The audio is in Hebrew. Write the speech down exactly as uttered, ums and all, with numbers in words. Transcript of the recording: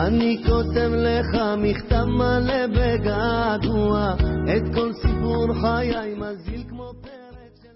אני כותב לך מכתב מלא בגעגוע, את כל סיפור חיי מזיל כמו